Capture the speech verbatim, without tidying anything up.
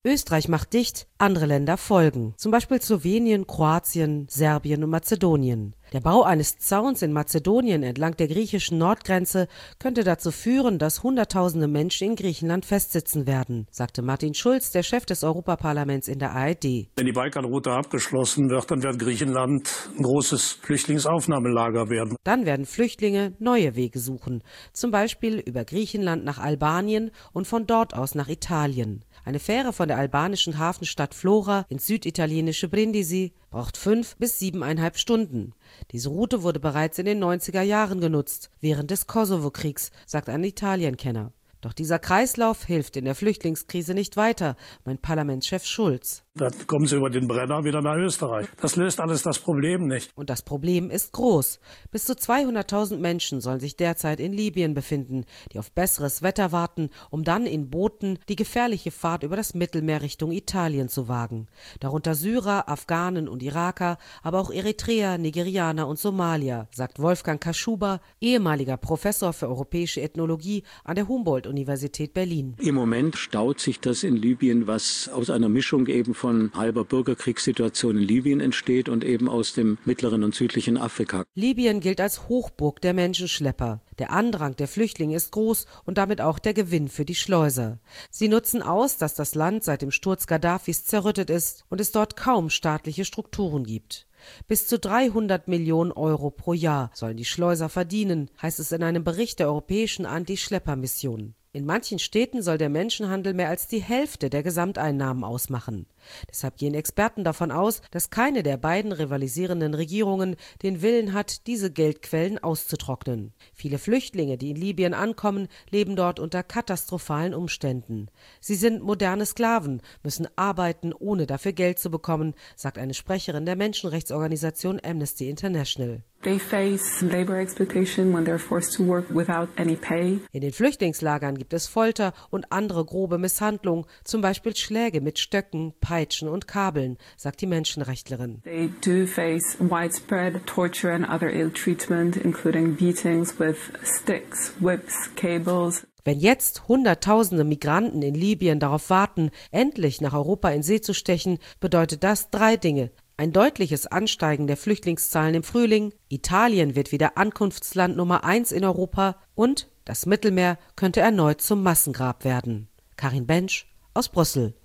Österreich macht dicht, andere Länder folgen, zum Beispiel Slowenien, Kroatien, Serbien und Mazedonien. Der Bau eines Zauns in Mazedonien entlang der griechischen Nordgrenze könnte dazu führen, dass Hunderttausende Menschen in Griechenland festsitzen werden, sagte Martin Schulz, der Chef des Europaparlaments in der A R D. Wenn die Balkanroute abgeschlossen wird, dann wird Griechenland ein großes Flüchtlingsaufnahmelager werden. Dann werden Flüchtlinge neue Wege suchen, zum Beispiel über Griechenland nach Albanien und von dort aus nach Italien. Eine Fähre von der albanischen Hafenstadt Flora ins süditalienische Brindisi braucht fünf bis siebeneinhalb Stunden. Diese Route wurde bereits in den neunziger Jahren genutzt, während des Kosovo-Kriegs, sagt ein Italienkenner. Doch dieser Kreislauf hilft in der Flüchtlingskrise nicht weiter, meint Parlamentschef Schulz. Dann kommen sie über den Brenner wieder nach Österreich. Das löst alles das Problem nicht. Und das Problem ist groß. Bis zu zweihunderttausend Menschen sollen sich derzeit in Libyen befinden, die auf besseres Wetter warten, um dann in Booten die gefährliche Fahrt über das Mittelmeer Richtung Italien zu wagen. Darunter Syrer, Afghanen und Iraker, aber auch Eritreer, Nigerianer und Somalier, sagt Wolfgang Kaschuba, ehemaliger Professor für europäische Ethnologie an der Humboldt-Universität Berlin. Im Moment staut sich das in Libyen, was aus einer Mischung eben von halber Bürgerkriegssituation in Libyen entsteht und eben aus dem mittleren und südlichen Afrika. Libyen gilt als Hochburg der Menschenschlepper. Der Andrang der Flüchtlinge ist groß und damit auch der Gewinn für die Schleuser. Sie nutzen aus, dass das Land seit dem Sturz Gaddafis zerrüttet ist und es dort kaum staatliche Strukturen gibt. Bis zu dreihundert Millionen Euro pro Jahr sollen die Schleuser verdienen, heißt es in einem Bericht der Europäischen Anti-Schlepper-Mission. In manchen Städten soll der Menschenhandel mehr als die Hälfte der Gesamteinnahmen ausmachen. Deshalb gehen Experten davon aus, dass keine der beiden rivalisierenden Regierungen den Willen hat, diese Geldquellen auszutrocknen. Viele Flüchtlinge, die in Libyen ankommen, leben dort unter katastrophalen Umständen. Sie sind moderne Sklaven, müssen arbeiten, ohne dafür Geld zu bekommen, sagt eine Sprecherin der Menschenrechtsorganisation Amnesty International. They face labor exploitation when they're forced to work without any pay. In den Flüchtlingslagern gibt es Folter und andere grobe Misshandlung, zum Beispiel Schläge mit Stöcken, Peitschen und Kabeln, sagt die Menschenrechtlerin. They do face widespread torture and other ill treatment, including beatings with sticks, whips, cables. Wenn jetzt Hunderttausende Migranten in Libyen darauf warten, endlich nach Europa in See zu stechen, bedeutet das drei Dinge. Ein deutliches Ansteigen der Flüchtlingszahlen im Frühling, Italien wird wieder Ankunftsland Nummer eins in Europa und das Mittelmeer könnte erneut zum Massengrab werden. Karin Bensch aus Brüssel.